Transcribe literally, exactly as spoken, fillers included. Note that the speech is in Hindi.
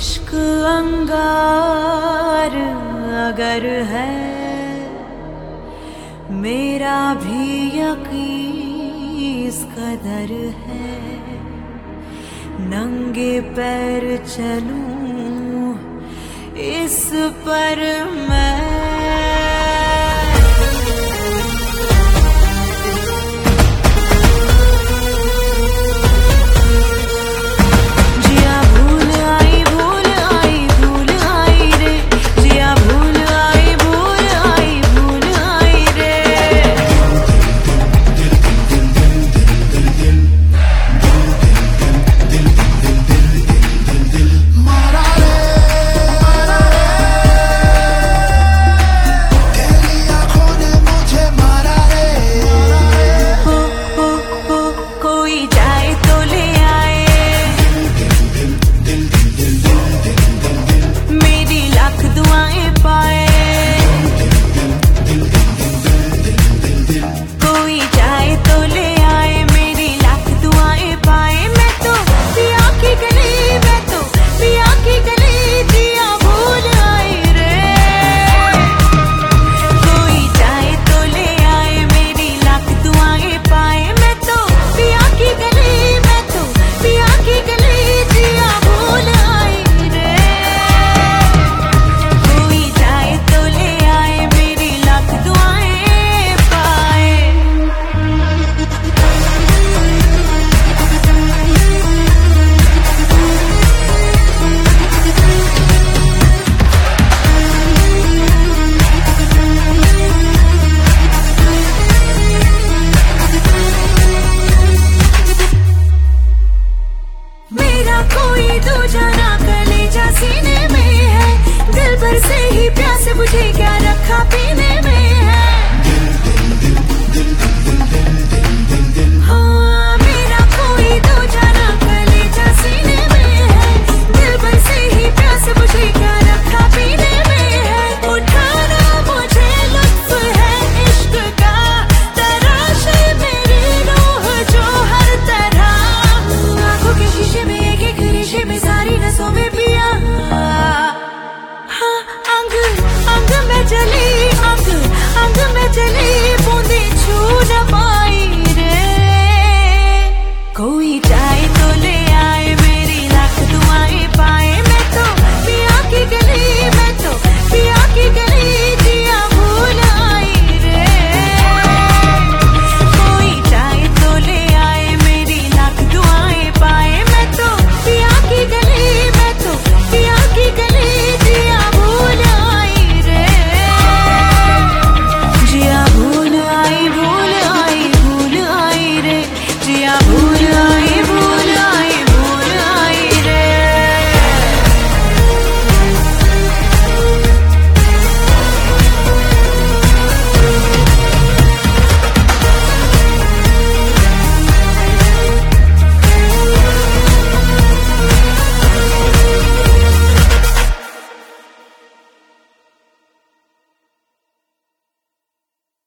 इश्क अंगार अगर है, मेरा भी यकीन इस कदर है। नंगे पैर चलूं इस पर मैं, मुझे क्या रखा पीने में है। हाँ मेरा कोई दो जाना कलेजा सीने में है। दिल भर से ही प्यास मुझे क्या रखा पीने में है। उठाना मुझे लुत्फ है इश्क का, तराशे मेरी रूह जो हर तरह। आंखों के शीशे में एक एक रिश्ते में सारी नसों में पिया। हाँ अंग अंग में चली, अंग अंग में चली।